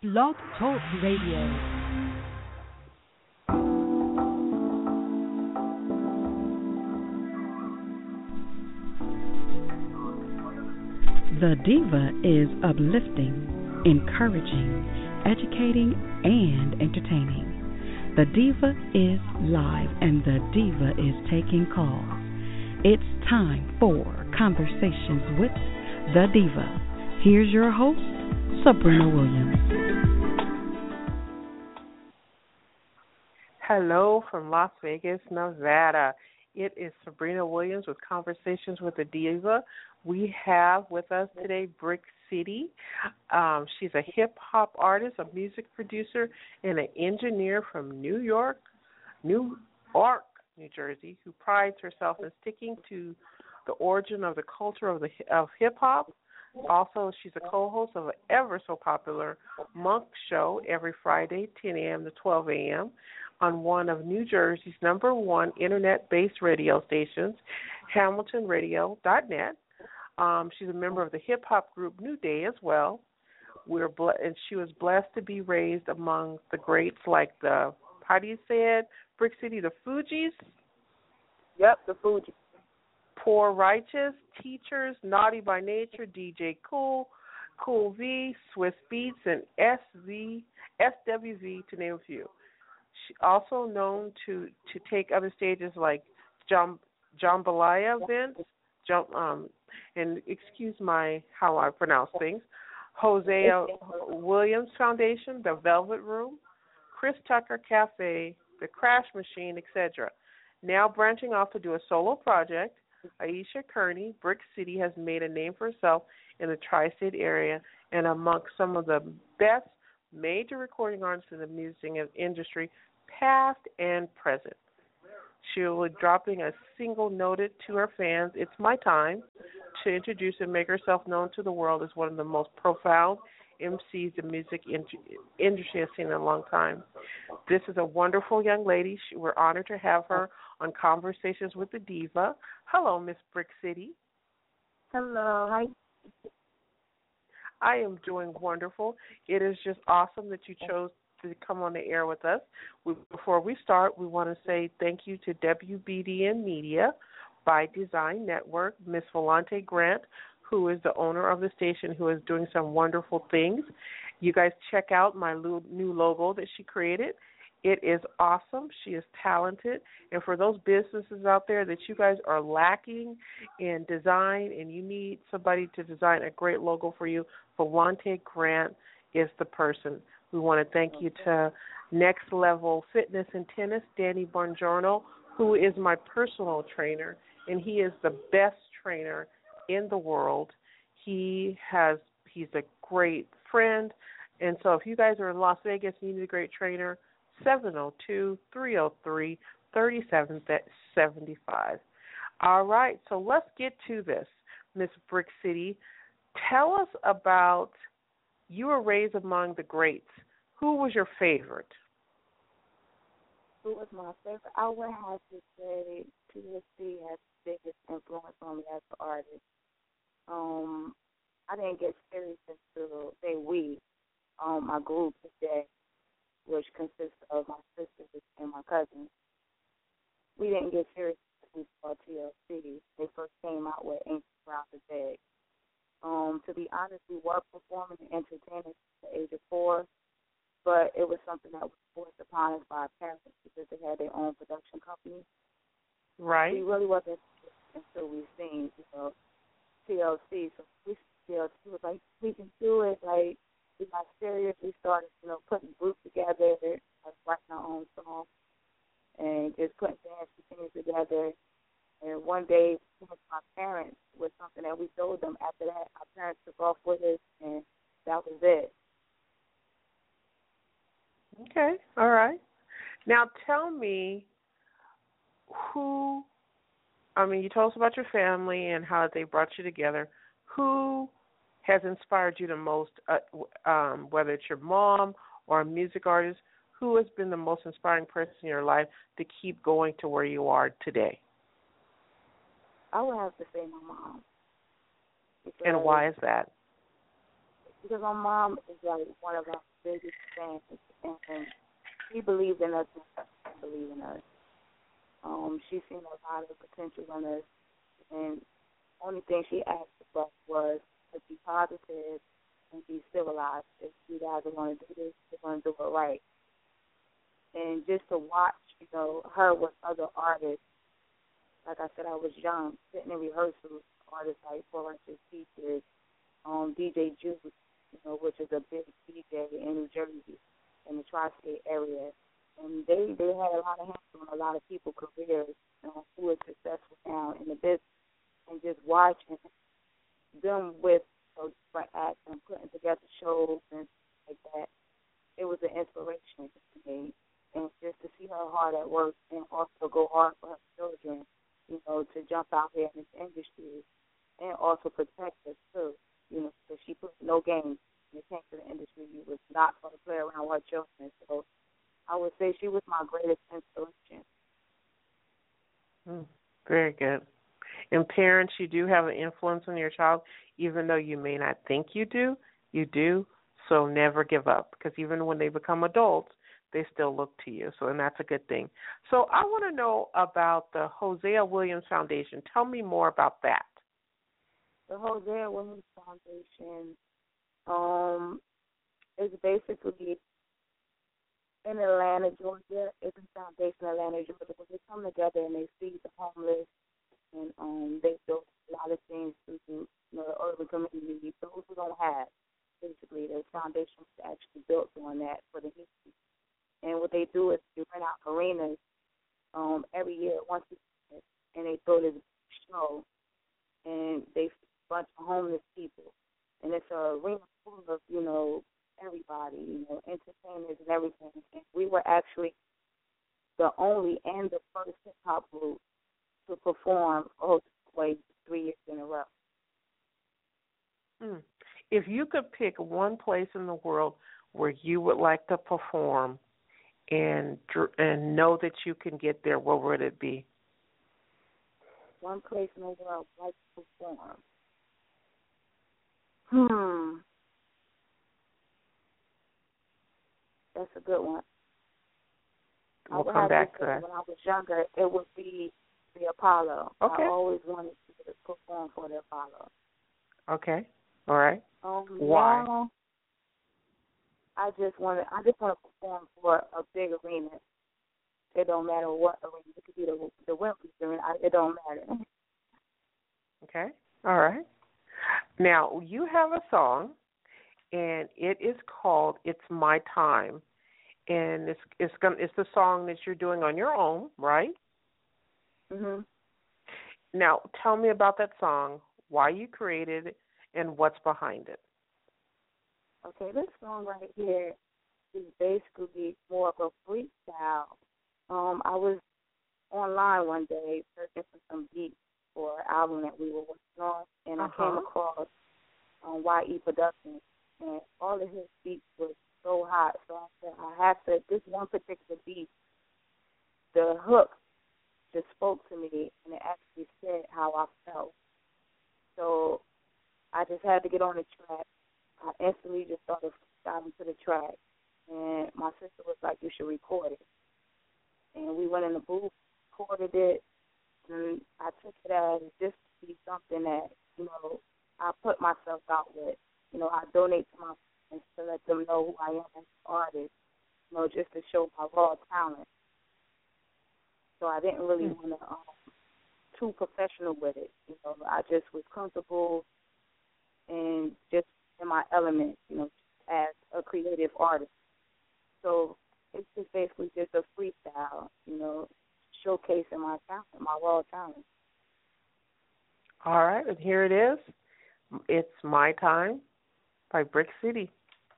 Blog Talk Radio. The Diva is uplifting, encouraging, educating, and entertaining. The Diva is live, and the Diva is taking calls. It's time for Conversations with the Diva. Here's your host, Sabrina Williams. Hello from Las Vegas, Nevada. It is Sabrina Williams with Conversations with the Diva. We have with us today Brick City. She's a hip-hop artist, a music producer, and an engineer from New Ark, New Jersey, who prides herself in sticking to the origin of the culture of hip-hop. Also, she's a co-host of an ever-so-popular Monk show every Friday, 10 a.m. to 12 a.m. on one of New Jersey's #1 internet-based radio stations, HamiltonRadio.net. She's a member of the hip-hop group New Day as well. And she was blessed to be raised among the greats like the, how do you say it, Brick City, the Fugees? Yep, the Fugees. Poor Righteous, Teachers, Naughty by Nature, DJ Cool, Cool V, Swiss Beats, and SWV, to name a few. She also known to take other stages like Jambalaya events, and excuse how I pronounce things, Hosea Williams Foundation, The Velvet Room, Chris Tucker Cafe, The Crash Machine, etc. Now branching off to do a solo project, Aisha Kearney, Brick City has made a name for herself in the tri-state area and amongst some of the best major recording artists in the music industry, past and present. She will be dropping a single noted to her fans, "It's my time," to introduce and make herself known to the world as one of the most profound MCs the music industry has seen in a long time. This is a wonderful young lady. We're honored to have her on Conversations with the Diva. Hello, Miss Brick City. Hello. Hi. I am doing wonderful. It is just awesome that you chose to come on the air with us. Before we start, we want to say thank you to WBDN Media by Design Network, Miss Volante Grant, who is the owner of the station, who is doing some wonderful things. You guys check out my new logo that she created. It is awesome. She is talented. And for those businesses out there that you guys are lacking in design and you need somebody to design a great logo for you, Volante Grant is the person. We want to thank you to Next Level Fitness and Tennis, Danny Bongiorno, who is my personal trainer, and he is the best trainer in the world. He's a great friend, and so if you guys are in Las Vegas and you need a great trainer, 702-303-3775. All right, so let's get to this, Miss Brick City. Tell us about, you were raised among the greats. Who was your favorite? Who was my favorite? I would have to say TSC has the biggest influence on me as an artist. I didn't get serious until my group today, which consists of my sisters and my cousins. We didn't get serious until we saw TLC. They first came out with Ain't Around the Bag. To be honest, we were performing and entertaining at the age of 4, but it was something that was forced upon us by our parents because they had their own production company. Right. We really wasn't until we seen, TLC. So we TLC was like, we can do it. Like, we got serious. We started, putting groups together, like writing our own songs, and just putting dance routines together. And one day, my parents was something that we told them. After that, our parents took off with us, and that was it. Okay, all right. Now tell me you told us about your family and how they brought you together. Who has inspired you the most, whether it's your mom or a music artist? Who has been the most inspiring person in your life to keep going to where you are today? I would have to say my mom. And why is that? because my mom is like one of our biggest fans, and she believed in us and believed in us. She's seen a lot of potential in us, and only thing she asked of us was to be positive and be civilized. If you guys are going to do this, you're going to do it right. And just to watch, her with other artists. Like I said, I was young, sitting in rehearsals, artists like Four Righteous Teachers, DJ Juice, which is a big DJ in New Jersey, in the tri-state area. And they had a lot of hands on a lot of people's careers, who are successful now in the business. And just watching them with different acts and putting together shows and like that, it was an inspiration to me. And just to see her hard at work and also go hard for her children, to jump out here in this industry and also protect us too, because she put no games when it came to the industry. She was not going to play around with her children. So I would say she was my greatest inspiration. Very good. And parents, you do have an influence on your child, even though you may not think you do. So never give up, because even when they become adults, they still look to you. So, and that's a good thing. So I want to know about the Hosea Williams Foundation. Tell me more about that. The Hosea Williams Foundation is basically in Atlanta, Georgia. It's a foundation in Atlanta, Georgia, where they come together and they feed the homeless, and they build a lot of things through the urban community. Those who don't have, basically, the foundation was actually built on that for the history. And what they do is they rent out arenas every year, once a year, and they throw this show, and they feed a bunch of homeless people. And it's an arena full of, everybody, entertainers and everything. And we were actually the only and the first hip-hop group to perform way 3 years in a row. If you could pick one place in the world where you would like to perform and know that you can get there, what would it be? One place in the world I'd like to perform. That's a good one. We'll come back to that. When I was younger, it would be the Apollo. Okay. I always wanted to perform for the Apollo. Okay. All right. Why? Now, I just want to perform for a big arena. It don't matter what arena. It could be the Wembley arena. It don't matter. Okay. All right. Now, you have a song, and it is called "It's My Time," and it's the song that you're doing on your own, right? Mhm. Now, tell me about that song, why you created it, and what's behind it. Okay, this song right here is basically more of a freestyle. I was online one day searching for some beats for an album that we were working on, and I came across YE Productions, and all of his beats were so hot. So I said, I have to, this one particular beat, the hook just spoke to me, and it actually said how I felt. So I just had to get on the track. I instantly just started diving to the track, and my sister was like, you should record it. And we went in the booth, recorded it, and I took it as just to be something that, I put myself out with. I donate to my friends to let them know who I am as an artist, just to show my raw talent. So I didn't really want to too professional with it. I just was comfortable and just in my element, as a creative artist. So it's just basically just a freestyle, showcasing my talent, my raw talent. All right, and here it is. It's My Time by Brick City.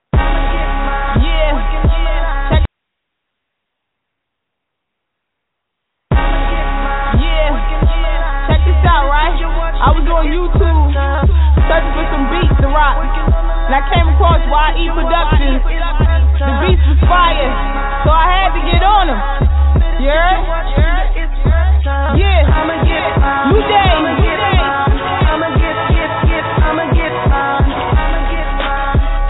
Check this out, right? I was on YouTube searching for some beats to rock, and I came across YE Productions. The beats was fire, so I had to get on them. You heard? Yeah. New Day.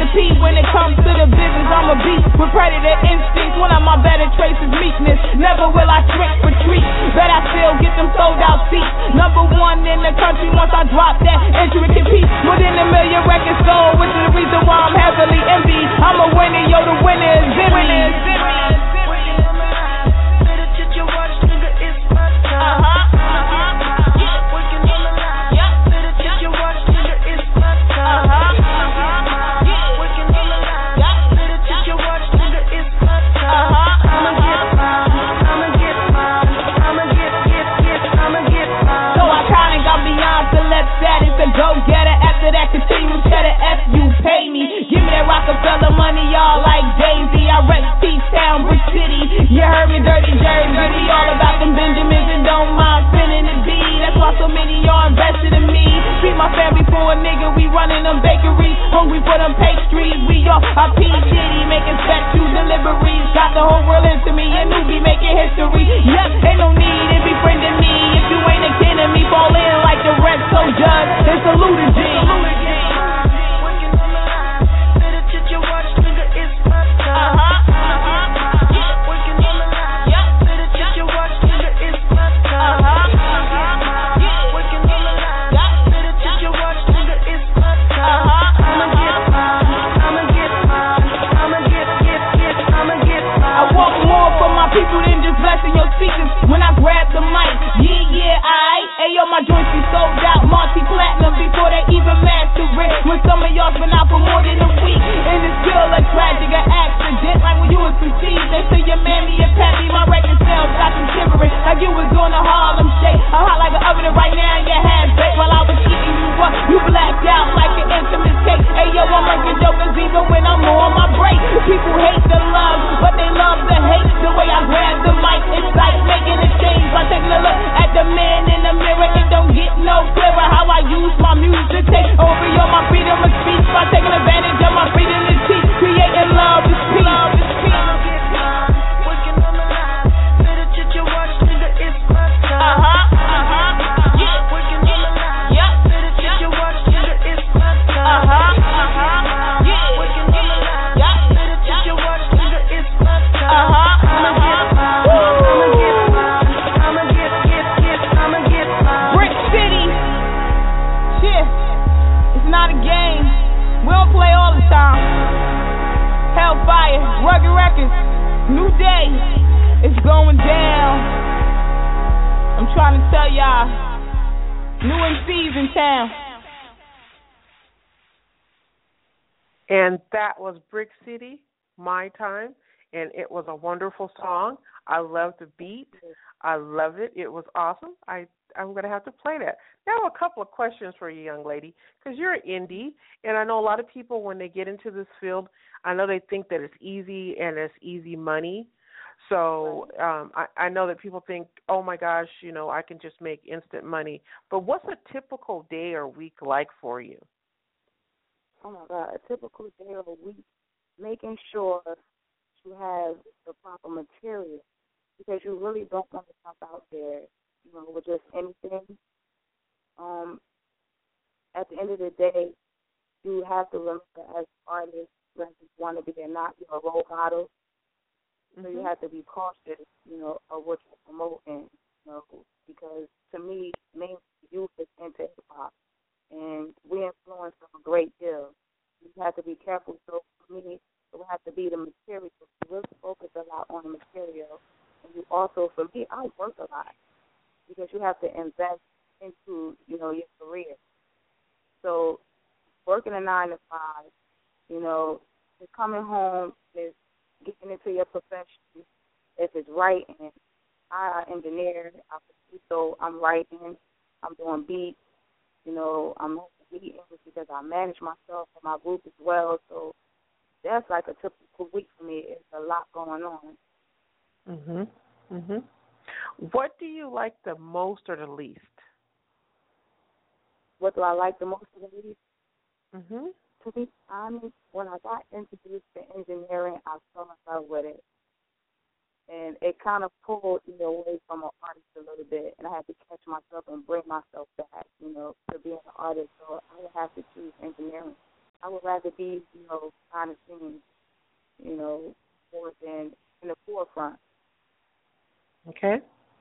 compete. When it comes to the business, I'm a beast with predator instincts. One of my better traits is meekness. Never will I shrink, retreat. Bet I still get them sold out seats. Number one in the country once I drop that intricate piece. More than 1 million records sold, which is the reason why I'm heavily envied. I'm a winner, yo, the winner is in me. Go-getter, after that continuous cheddar, F you pay me. Give me that Rockefeller money, y'all like Jay-Z. I rep P-Town, Brick City. You heard me, Dirty Jersey. We all about them Benjamins and don't mind spinning the B. That's why so many y'all invested in me. Feed my family for a nigga, we running them bakeries. Hungry for them pastries. We all our P. Diddy making special deliveries. Got the whole world into me, and new be making history. Yep, ain't no need in befriending me. If you ain't a kin of me, fall in like the Red Soldier. It's a Luda G. People than just blessing your speakers when I grab the mic. Yeah, aight. Ayo, my joints be sold out, multi-platinum before they even master it. When some of y'all been out for more than a week, and it's still a tragic accident. Like when you was conceived, they say your mammy and pappy, my record sales got you shivering. Like you was doing a Harlem shake. I'm hot like an oven right now, and your hands baked while I was eating you up. You blacked out like an infamous cake. Ayo, I'm working jokers even when I'm on my break. People hate the love, but they love the hate. The way I grab the mic, it's like making a change by taking a look at the man in the mirror. It don't get no clearer how I use my music to take over your my freedom of speech by taking advantage of my freedom to teach. Creating love is peace. Love is peace. Hellfire, Rugged Records, new day, it's going down. I'm trying to tell y'all, new MCs in town. And that was Brick City, My Time, and it was a wonderful song. I love the beat. I love it. It was awesome. I'm going to have to play that. Now, I have a couple of questions for you, young lady, because you're an indie, and I know a lot of people, when they get into this field, I know they think that it's easy and it's easy money. So I know that people think, oh, my gosh, I can just make instant money. But what's a typical day or week like for you? Oh, my God, a typical day or week, making sure you have the proper material, because you really don't want to jump out there, with just anything. At the end of the day, you have to remember, as artists, whether you want to be or not, you're a role model. So you have to be cautious, of what you're promoting, because to me, mainly youth is into hip-hop, and we influence them a great deal. You have to be careful. So for me, it will have to be the material. You really focus a lot on the material. And you also, for me, I work a lot, because you have to invest into, your career. So working a 9 to 5, just coming home, is getting into your profession, if it's writing. I engineer, so I'm writing, I'm doing beats, I'm beating because I manage myself and my group as well. So that's like a typical week for me. It's a lot going on. What do you like the most or the least? What do I like the most or the least? To be honest, when I got introduced to engineering, I fell in love with it. And it kind of pulled me away from an artist a little bit, and I had to catch myself and bring myself back, to being an artist. So I would have to choose engineering. I would rather be, behind the scenes, more than in the forefront. Okay.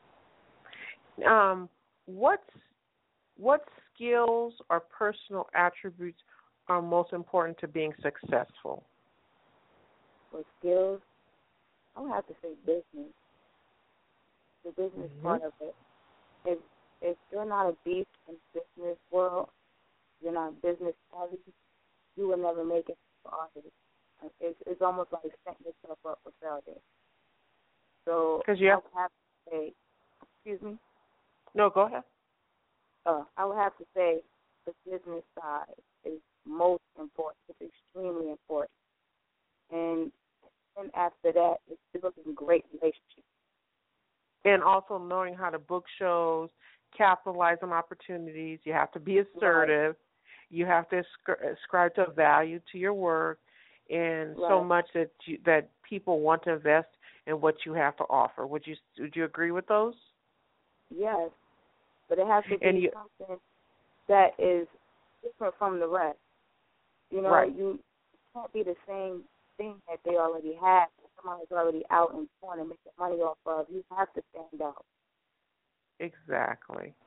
What skills or personal attributes are most important to being successful? For skills, I would have to say business. The business part of it. If you're not a beast in the business world, you're not business savvy, you will never make it for artists. It's almost like setting yourself up for failure. So I would have to say, excuse me? No, go ahead. I would have to say the business side is most important. It's extremely important. And then after that, it's developing great relationships. And also knowing how to book shows, capitalize on opportunities. You have to be assertive. Right. You have to ascribe to value to your work, and so much that people want to invest in what you have to offer. Would you agree with those? Yes, but it has to be something that is different from the rest. Right. You can't be the same thing that they already have. Somebody's already out in front and making money off of. You have to stand out. Exactly.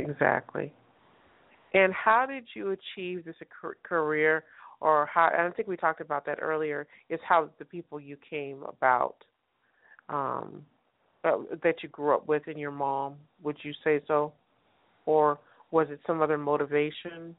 And how did you achieve this career, or how? I think we talked about that earlier. Is how the people you came about, that you grew up with, and your mom. Would you say so, or was it some other motivation?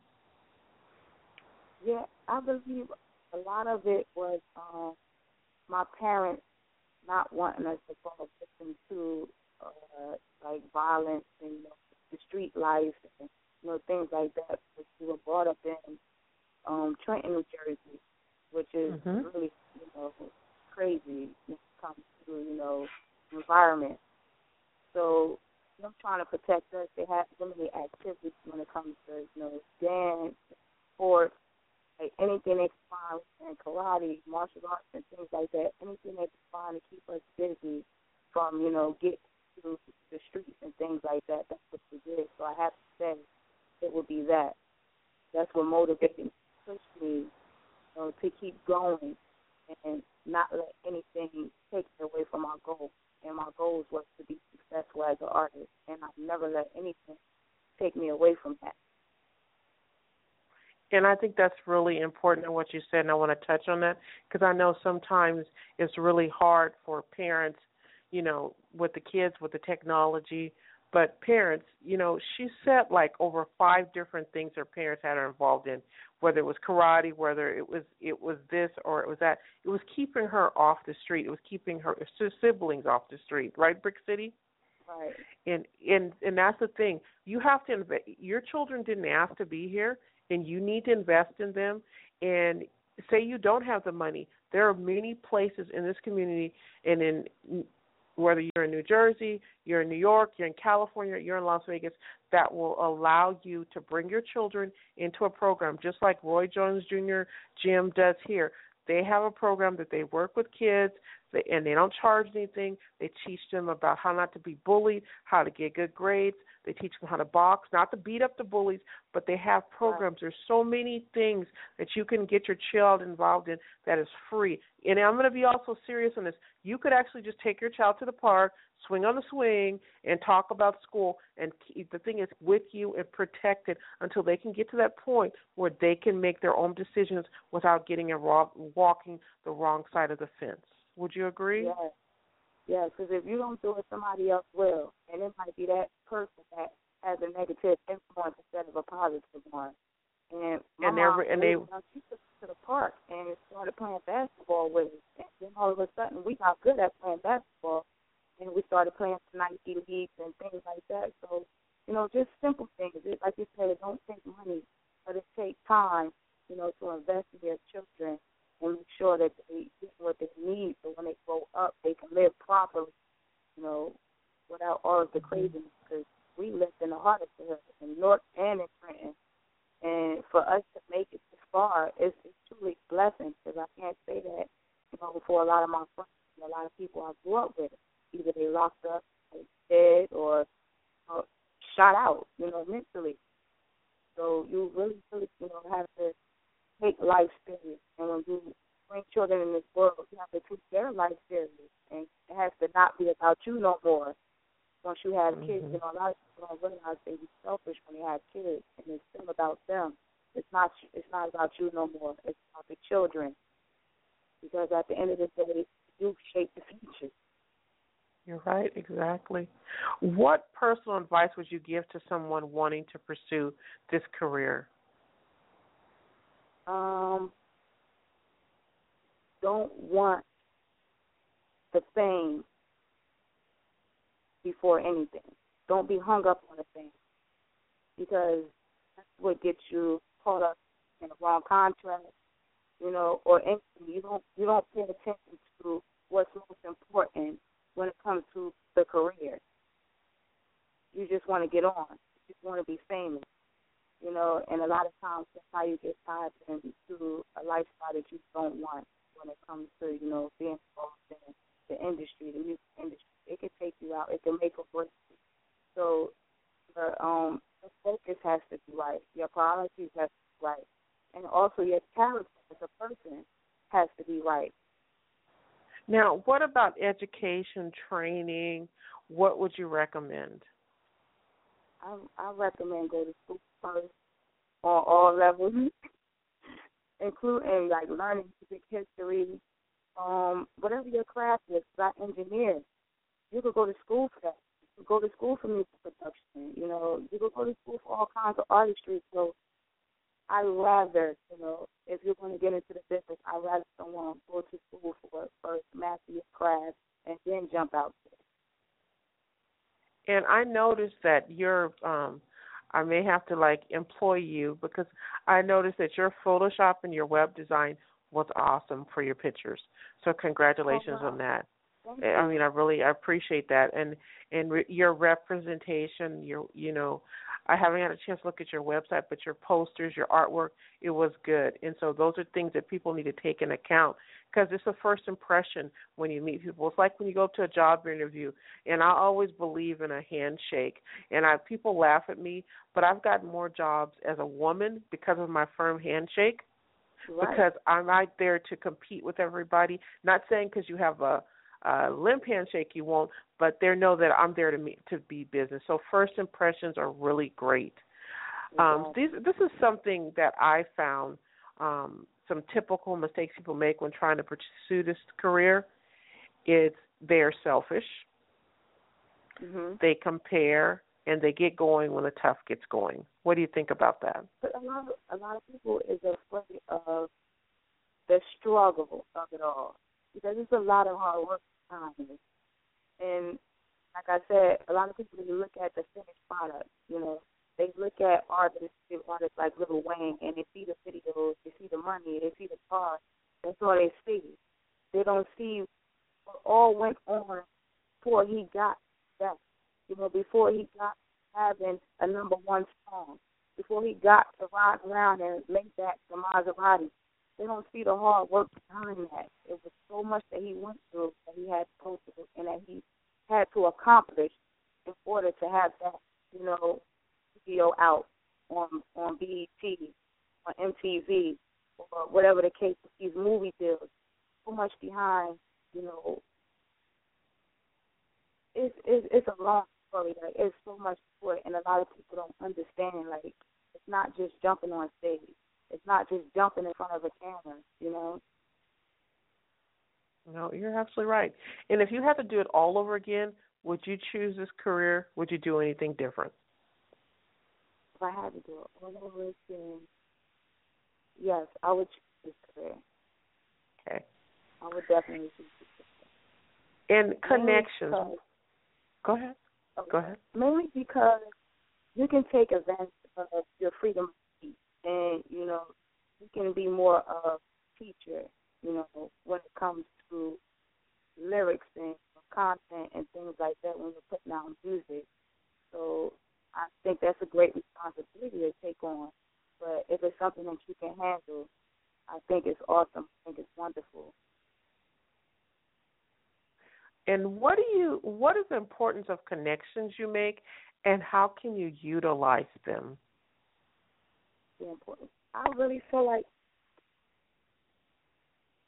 Yeah, I believe a lot of it was my parents not wanting us to fall victim to like violence and the street life and things like that. Because we were brought up in Trenton, New Jersey, which is really crazy when it comes to environment. So them trying to protect us, they have so many activities when it comes to dance, sports. Like anything they can find, and karate, martial arts, and things like that. Anything they can find to keep us busy from, get to the streets and things like that. That's what we did. So I have to say it would be that. That's what motivated me, pushed me to keep going and not let anything take me away from our goal. And my goals was to be successful as an artist, and I've never let anything take me away from that. And I think that's really important in what you said, and I want to touch on that because I know sometimes it's really hard for parents, with the kids, with the technology. But parents, she said like over 5 different things her parents had her involved in, whether it was karate, whether it was this or it was that. It was keeping her off the street. It was keeping her siblings off the street, right, Brick City? Right. And that's the thing. You have to invest. Your children didn't ask to be here. And you need to invest in them. And say you don't have the money, there are many places in this community, and in whether you're in New Jersey, you're in New York, you're in California, you're in Las Vegas, that will allow you to bring your children into a program, just like Roy Jones Jr. Gym does here. They have a program that they work with kids, and they don't charge anything. They teach them about how not to be bullied, how to get good grades. They teach them how to box, not to beat up the bullies, but they have programs. There's so many things that you can get your child involved in that is free. And I'm going to be also serious on this. You could actually just take your child to the park, swing on the swing, and talk about school. And the thing is with you and protected until they can get to that point where they can make their own decisions without walking the wrong side of the fence. Would you agree? Yes. Yeah, because if you don't do it, somebody else will. And it might be that person that has a negative influence instead of a positive one. And my mom, she took us to the park and started playing basketball with us. And then all of a sudden, we got good at playing basketball. And we started playing Nike leagues and things like that. So, just simple things. Like you said, it don't take money, but it takes time, to invest in their children and make sure that they get what they need so when they grow up, they can live properly, without all of the craziness. Because we lived in the heart of the hood, in North and in Trenton. And for us to make it this far, it's truly a blessing, because I can't say that, for a lot of my friends and a lot of people I grew up with. Either they locked up, dead, or shot out, mentally. So you really, have to take life serious. And when you bring children in this world, you have to take their life serious. And it has to not be about you no more. Once you have kids, you know, a lot of people don't realize they be selfish when they have kids, and it's still about them. It's not about you no more. It's about the children. Because at the end of the day, you shape the future. You're right, exactly. What personal advice would you give to someone wanting to pursue this career? Don't want the fame before anything. Don't be hung up on the fame, because that's what gets you caught up in the wrong contract, you know, or anything. You don't pay attention to what's most important when it comes to the career. You just want to get on. You just want to be famous, you know, and a lot of times that's how you get tied into a lifestyle that you don't want when it comes to, you know, being involved in the industry, the music industry. It can take you out. It can make or break you. So the focus has to be right. Your priorities have to be right. And also your character as a person has to be right. Now, what about education, training? What would you recommend? I recommend go to school first on all levels, including like learning music history, whatever your craft is. Like engineers, you could go to school for that. You could go to school for music production. You know, you could go to school for all kinds of artistry. So I'd rather, you know, if you're going to get into the business, I'd rather someone go to school for it first, master your craft, and then jump out there. And I noticed that you're, I may have to like employ you, because I noticed that your Photoshop and your web design was awesome for your pictures. So congratulations on that. I mean, I appreciate that, and your representation. You know, I haven't had a chance to look at your website, but your posters, your artwork, it was good. And so those are things that people need to take into account, because it's a first impression when you meet people. It's like when you go to a job interview, and I always believe in a handshake. And people laugh at me, but I've gotten more jobs as a woman because of my firm handshake. Right. Because I'm not there to compete with everybody. Not saying because you have a limp handshake you won't, but they know that I'm there to be business. So first impressions are really great. This is something that I found, some typical mistakes people make when trying to pursue this career. They're selfish. Mm-hmm. They compare, and they get going when the tough gets going. What do you think about that? But a lot of people is afraid of the struggle of it all, because it's a lot of hard work behind it. And like I said, a lot of people, you look at the finished product, you know, they look at artists like Lil Wayne, and they see the videos, they see the money, they see the cars. That's all they see. They don't see what all went on before he got that. You know, before he got having a number one song, before he got to ride around and make that the Maserati. They don't see the hard work behind that. It was so much that he went through, that he had to go through, and that he had to accomplish in order to have that, you know, video out on BET, on MTV, or whatever the case with these movie deals. So much behind, you know. It's a long story. Like, it's so much to it, and a lot of people don't understand. Like, it's not just jumping on stage. It's not just jumping in front of a camera, you know. No, you're absolutely right. And if you had to do it all over again, would you choose this career? Would you do anything different? If I had to do it all over again, yes, I would choose this career. Okay. I would definitely choose this career. And connections. Go ahead. Okay. Go ahead. Mainly because you can take advantage of your freedom of speech, and, you know, you can be more of a teacher, you know, when it comes to lyrics and content and things like that when you're putting out music. So I think that's a great responsibility to take on. But if it's something that you can handle, I think it's awesome. I think it's wonderful. And what is the importance of connections you make, and how can you utilize them? Important. I really feel like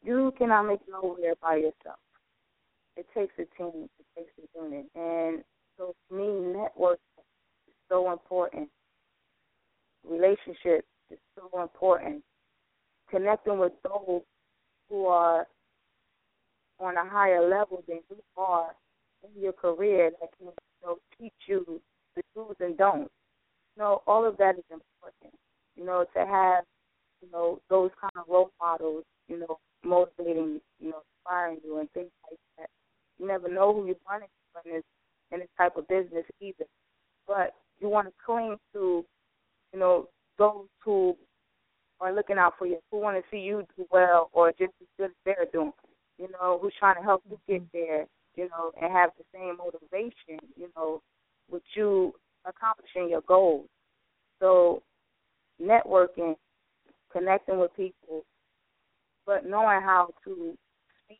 You cannot make it nowhere by yourself. It takes a team. It takes a unit. And so for me, networking is so important. Relationships is so important. Connecting with those who are on a higher level than you are in your career that can teach you the do's and don'ts. All of that is important. To have, those kind of role models, motivating, inspiring you and things like that. You never know who you're running to in this type of business either. But you want to cling to, those who are looking out for you, who want to see you do well or just as good as they're doing, who's trying to help you get there, and have the same motivation, with you accomplishing your goals. So networking, connecting with people, but knowing how to speak,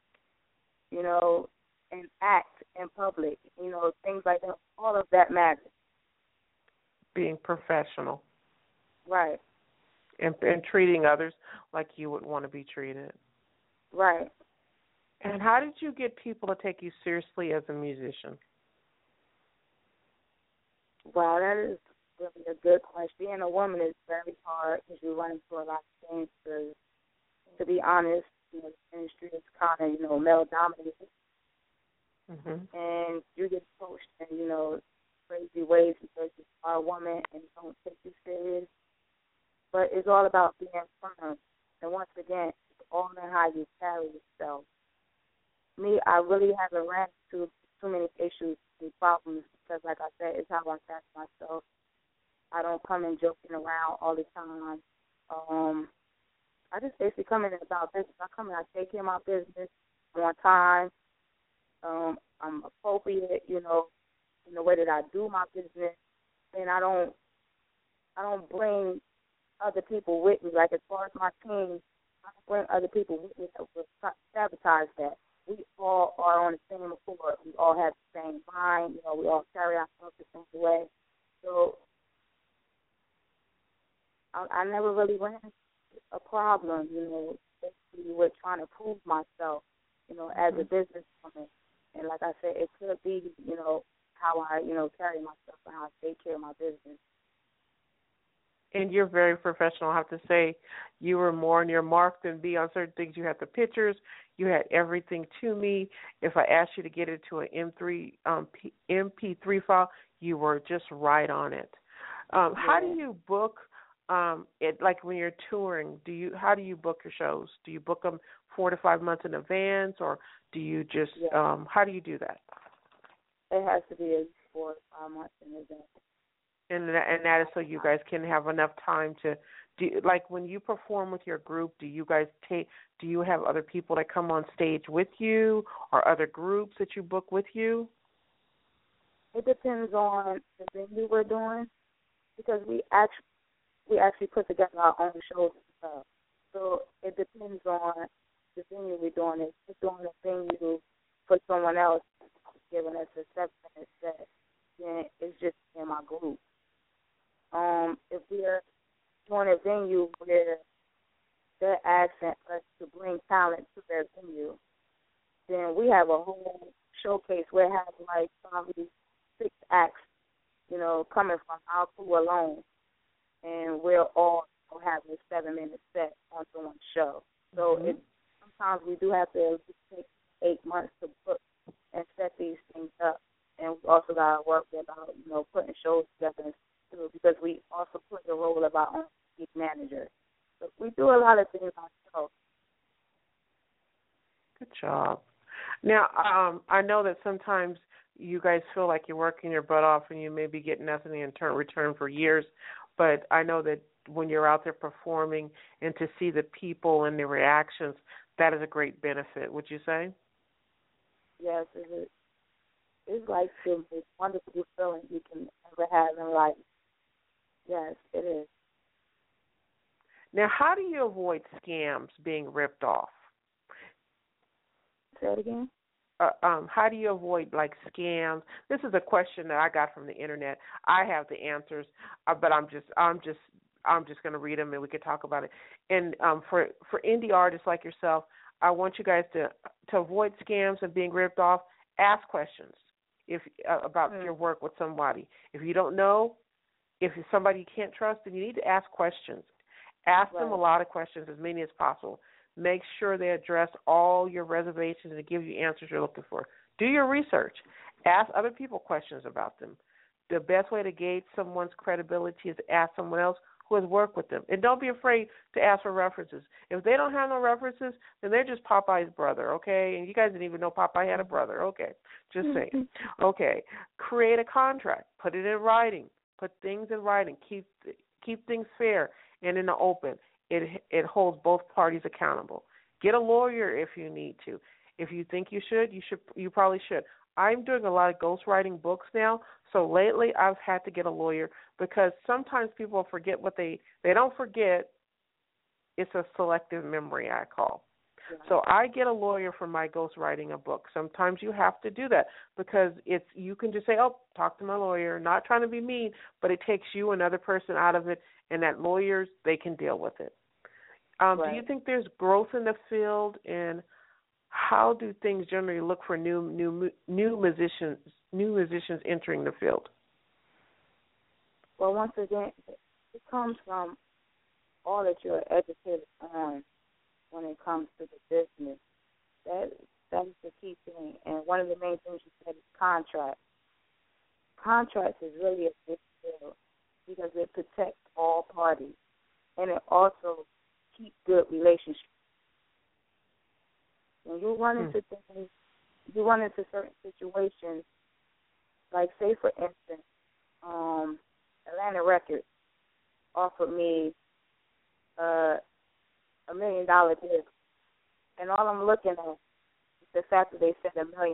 and act in public, things like that, all of that matters. Being professional. Right. And treating others like you would want to be treated. Right. And how did you get people to take you seriously as a musician? Wow, that is really a good question. Being a woman is very hard because you run into a lot of things. To be honest, the industry is kind of, male-dominated. Mm-hmm. And you get coached in, crazy ways because you are a woman and don't take you serious. But it's all about being firm. And once again, it's all in how you carry yourself. Me, I really haven't ran into too many issues and problems because, like I said, it's how I carry myself. I don't come in joking around all the time. I just basically come in about business. I come in, I take care of my business. I'm on time. I'm appropriate, in the way that I do my business, and I don't bring other people with me. Like as far as my team, I don't bring other people with me that will sabotage that. We all are on the same accord. We all have the same mind. We all carry ourselves the same way. So I never really ran into a problem, basically with trying to prove myself, as a businesswoman. And like I said, it could be, how I, carry myself and how I take care of my business. And you're very professional. I have to say, you were more on your mark than be on certain things. You had the pictures. You had everything to me. If I asked you to get it to an MP3 file, you were just right on it. How do you book it? Like when you're touring, how do you book your shows? Do you book them 4 to 5 months in advance, or do you just how do you do that? It has to be 4 to 5 months in advance. And that is so you guys can have enough time to do. Like when you perform with your group, do you have other people that come on stage with you, or other groups that you book with you? It depends on the venue we're doing, because we actually put together our own shows and stuff. So it depends on the venue we're doing. If we're doing a venue for someone else giving us a 7-minute set, then it's just in my group. If we're doing a venue where they're asking us to bring talent to their venue, then we have a whole showcase where it has like probably 6 acts, coming from our crew alone, and we're all having a 7-minute set onto one show. So sometimes we do have to take 8 months to book and set these things up, and we also got to work about putting shows together too, because we also play the role of our own speech manager. So we do a lot of things ourselves. Good job. Now, I know that sometimes you guys feel like you're working your butt off and you may be getting nothing in return for years, but I know that when you're out there performing and to see the people and the reactions, that is a great benefit, would you say? Yes, it is. It's like the most wonderful feeling you can ever have in life. Yes, it is. Now, how do you avoid scams being ripped off? Say it again? How do you avoid like scams? This is a question that I got from the internet. I have the answers, but I'm just going to read them and we can talk about it. And for indie artists like yourself, I want you guys to avoid scams and being ripped off. Ask questions about your work with somebody. If you don't know, if it's somebody you can't trust, then you need to ask questions. Ask them a lot of questions, as many as possible. Make sure they address all your reservations and give you answers you're looking for. Do your research. Ask other people questions about them. The best way to gauge someone's credibility is to ask someone else who has worked with them. And don't be afraid to ask for references. If they don't have no references, then they're just Popeye's brother, okay? And you guys didn't even know Popeye had a brother, okay? Just saying. Okay. Create a contract. Put it in writing. Put things in writing. Keep things fair and in the open. It holds both parties accountable. Get a lawyer if you need to. If you think you probably should. I'm doing a lot of ghostwriting books now, so lately I've had to get a lawyer because sometimes people forget what they don't forget. It's a selective memory, I call. Yeah. So I get a lawyer for my ghostwriting a book. Sometimes you have to do that because you can just say, oh, talk to my lawyer, not trying to be mean, but it takes you another person out of it, and that lawyers, they can deal with it. Right. Do you think there's growth in the field, and how do things generally look for new musicians entering the field? Well, once again, it comes from all that you're educated on when it comes to the business. That is the key thing. And one of the main things you said is contract. Contracts is really a big deal because it protects all parties, and it also keeps good relationships. When you run into things, you run into certain situations, like say for instance, Atlantic Records offered me $1 million deal, and all I'm looking at is the fact that they said $1 million.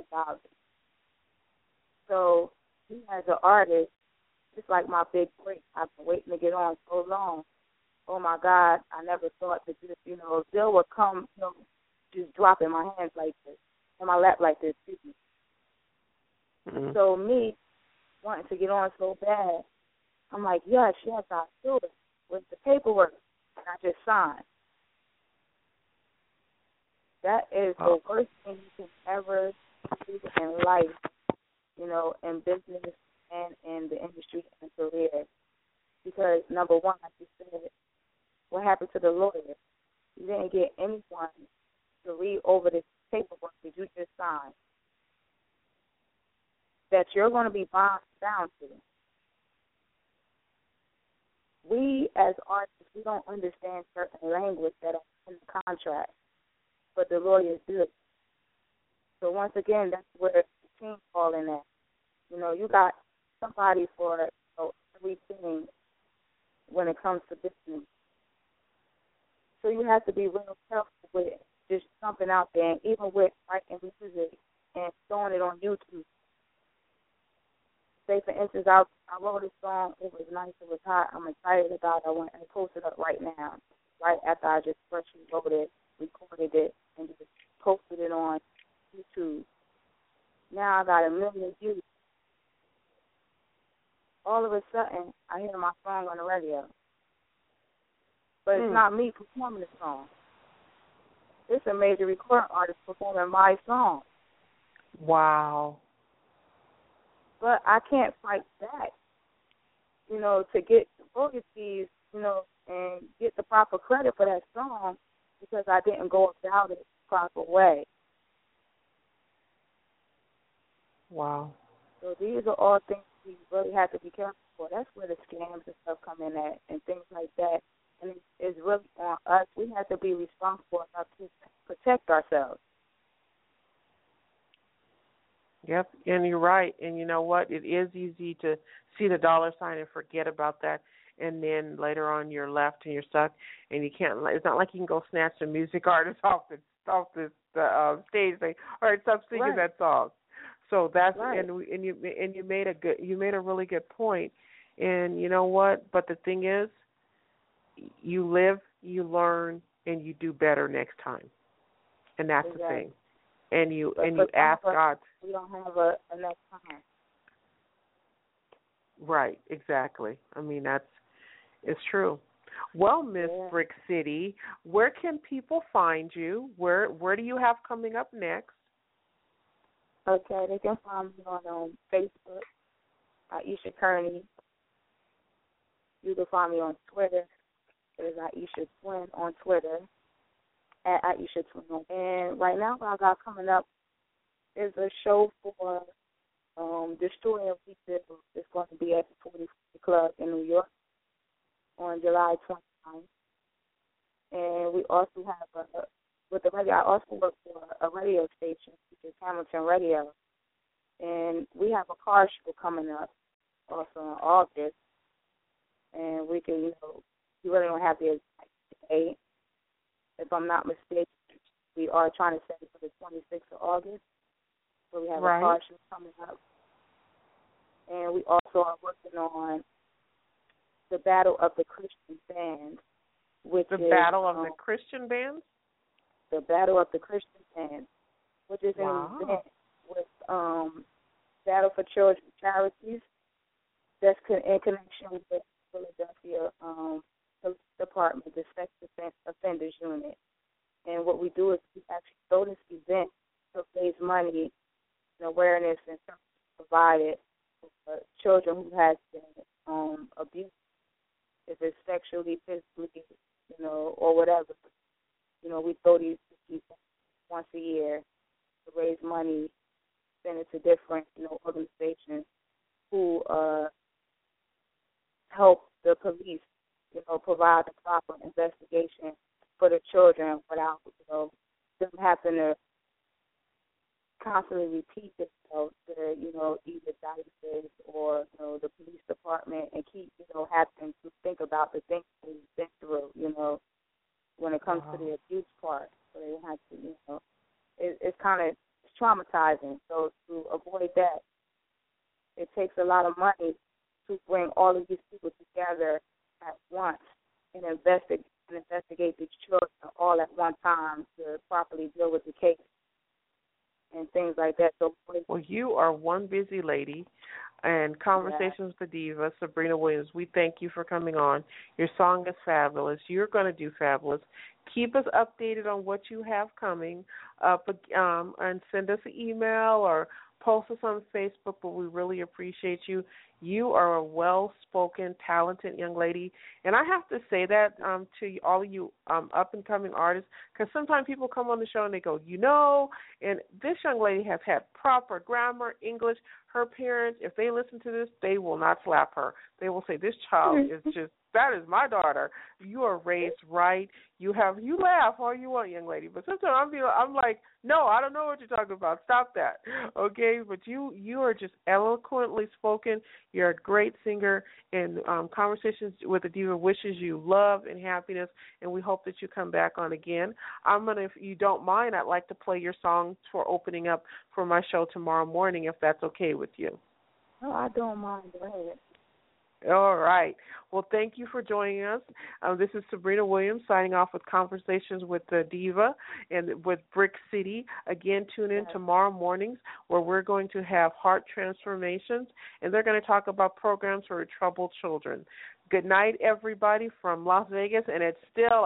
So me as an artist, it's like my big break. I've been waiting to get on so long. Oh my God, I never thought that this, a deal would come, just drop in my hands like this, in my lap like this, excuse me. Mm-hmm. So me wanting to get on so bad, I'm like, yes, I'll do it with the paperwork. And I just signed. That is the worst thing you can ever do in life, in business and in the industry and career. Because, number one, like you said, what happened to the lawyer? You didn't get anyone to read over this paperwork that you just signed that you're going to be bound to. We, as artists, we don't understand certain language that are in the contract, but the lawyers do. So once again, that's where the team fall in at. You got somebody for everything when it comes to business. So you have to be real careful with just jumping out there, and even with writing music and throwing it on YouTube. Say, for instance, I wrote a song. It was nice. It was hot. I'm excited about it. I went and posted it up right now, right after I just freshly wrote it, recorded it, and just posted it on YouTube. Now I got 1 million views. All of a sudden, I hear my song on the radio. But it's not me performing the song. It's a major recording artist performing my song. Wow. But I can't fight back, to get royalties, and get the proper credit for that song because I didn't go about it the proper way. Wow. So these are all things we really have to be careful for. That's where the scams and stuff come in at and things like that. And it's really on us. We have to be responsible enough to protect ourselves. Yep, and you're right. And you know what? It is easy to see the dollar sign and forget about that. And then later on you're left and you're stuck. And you can't. It's not like you can go snatch a music artist off the stage and say, all right, stop singing that song. So that's right. And you made a really good point. And you know what? But the thing is, you live, you learn, and you do better next time. And that's the thing. And you ask God. We don't have a next time. Right, exactly. I mean, it's true. Well, Miss Brick City, where can people find you? Where do you have coming up next? Okay, they can find me on Facebook, Aisha Kearney. You can find me on Twitter. It's Aisha Twin on Twitter, at Aisha Twin. And right now, what I got coming up is a show for Destroying People. It's going to be at the 40 Club in New York on July 29th. And we also have with the radio. I also work for a radio station, which is Hamilton Radio, and we have a car show coming up also in August. And we can, you really don't have the exact date. If I'm not mistaken, we are trying to set it for the 26th of August. So we have a car show coming up. And we also are working on the Battle of the Christian Bands, which is... The Battle of the Christian Bands? The Battle of the Christian Bands, which is an event with Battle for Children charities that's in connection with Philadelphia Police Department, the Sex Offenders Unit. And what we do is we actually go to this event to raise money and awareness and services provided for children who have been abused, if it's sexually, physically, or whatever. We throw these events once a year to raise money, send it to different, organizations who help the police, provide the proper investigation for the children without, them having to constantly repeat themselves to, either diocese or, the police department and keep, having to think about the things they've been through, when it comes to the abuse part. So they have to, it's kind of traumatizing. So to avoid that, it takes a lot of money to bring all of these people together at once and investigate these children all at one time to properly deal with the case and things like that. So, well, you are one busy lady. And Conversations with the Diva, Sabrina Williams, we thank you for coming on. Your song is fabulous. You're going to do fabulous. Keep us updated on what you have coming up, and send us an email or post us on Facebook, but we really appreciate you. You are a well-spoken, talented young lady. And I have to say that to all of you up-and-coming artists, because sometimes people come on the show and they go, and this young lady has had proper grammar, English. Her parents, if they listen to this, they will not slap her. They will say, this child is just, that is my daughter. You are raised right. You laugh all you want, young lady. But sometimes I'm like, no, I don't know what you're talking about. Stop that. Okay? But you are just eloquently spoken. You're a great singer. And Conversations with the Diva wishes you love and happiness. And we hope that you come back on again. If you don't mind, I'd like to play your song for opening up for my show tomorrow morning, if that's okay with you. No, I don't mind. Go ahead. All right. Well, thank you for joining us. This is Sabrina Williams signing off with Conversations with the Diva and with Brick City. Again, tune in tomorrow mornings where we're going to have Heart Transformations, and they're going to talk about programs for troubled children. Good night, everybody, from Las Vegas, and it's still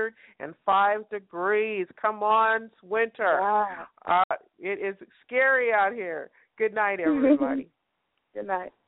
105 degrees. Come on, it's winter. Wow. It is scary out here. Good night, everybody. Good night.